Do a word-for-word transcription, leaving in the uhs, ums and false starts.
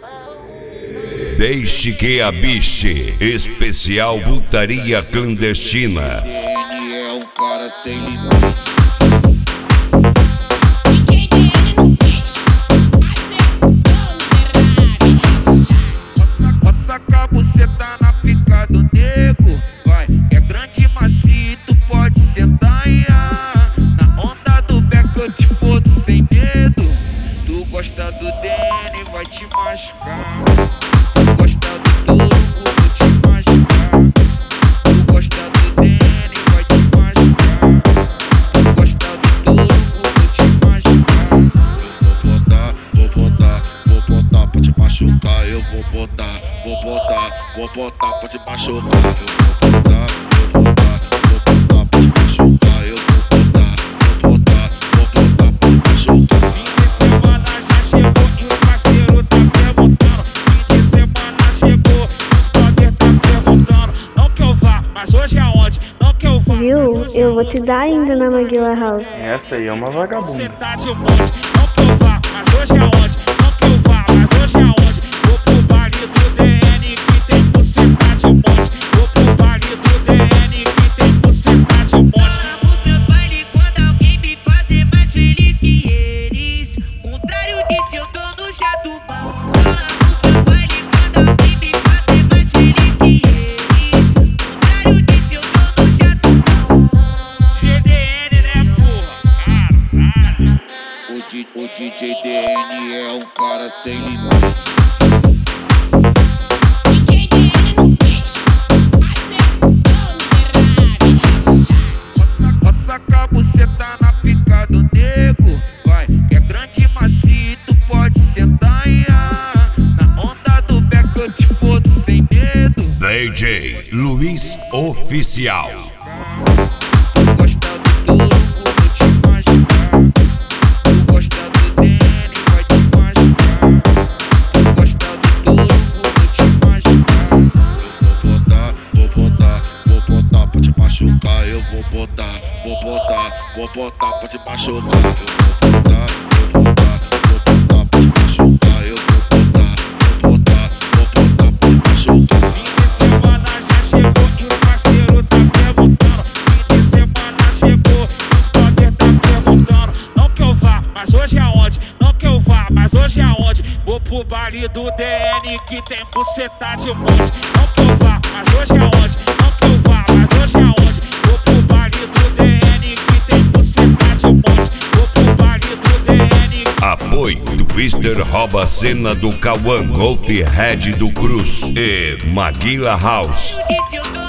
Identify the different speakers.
Speaker 1: Deixe que a biche, especial putaria clandestina.
Speaker 2: D N é um cara sem limite.
Speaker 3: Passa com a buceta na pica do nego, vai. É grande e macio, tu pode sentar e ah, na onda do beco eu te fodo sem medo. Tu gosta do D N, vai te machucar. Tu gosta do touro, vou te machucar. Tu gosta do D N, vai te machucar. Tu gosta do touro, vou te machucar.
Speaker 2: Eu vou botar, vou botar, vou botar pra te machucar. Eu vou botar, vou botar, vou botar pra te machucar. Eu vou botar, vou botar, vou botar pra te machucar. Eu vou botar, vou botar, vou botar pra te machucar.
Speaker 3: Fim de semana já chegou e os parceiros tá perguntando. Fim de semana chegou e os brother tá perguntando. Não que eu vá, mas hoje é onde? Não que eu vá.
Speaker 4: Viu? Eu vou te dar ainda na Maguila House.
Speaker 5: Essa aí é uma vagabunda.
Speaker 3: Você tá de monte, não que eu vá, mas hoje é onde? Não que eu vá, mas hoje é onde? Vou pro baile do D N que tem buceta de monte. Vou pro baile do D N que tem buceta de monte.
Speaker 6: Vamos meu baile quando alguém me fazer mais feliz que eles. Contrário disso, eu tô no jato bom. Vamos meu baile quando alguém me fazer mais feliz que eles. Contrário disso, eu tô no jato bom.
Speaker 3: G D N, né, porra? Caralho.
Speaker 2: O, D, o D J D N é um cara sem limite.
Speaker 3: Passa com a buceta na pica do nego, vai. Que é grande e macio, tu pode sentar e ah, na onda do beco eu te fodo sem medo.
Speaker 1: D J Luiz Oficial.
Speaker 3: Tu gosta do touro, vou te machucar. Tu gosta do D N, vai te machucar. Tu gosta do touro, vou te machucar.
Speaker 2: Eu vou botar, vou botar, vou botar pra te machucar. Eu vou botar, vou botar, vou botar pra te machucar. Eu vou botar, vou botar, vou botar pra te machucar. Eu vou botar, vou botar, vou botar pra te machucar.
Speaker 3: Fim de semana já chegou e os parceiros tá perguntando. Fim de semana chegou e os brother tá perguntando. Não que eu vá, mas hoje é onde? Não que eu vá, mas hoje é onde? Vou pro baile do D N que tem buceta de monte. Não que eu vá, mas hoje é onde? Não que eu vá, mas hoje é onde? Vou pro baile do D N que tem buceta de monte. Vou pro baile do D N.
Speaker 1: Apoio Twister rouba a cena do Cauã, Golf Red do Cruz e Maguila House.
Speaker 6: E se eu tô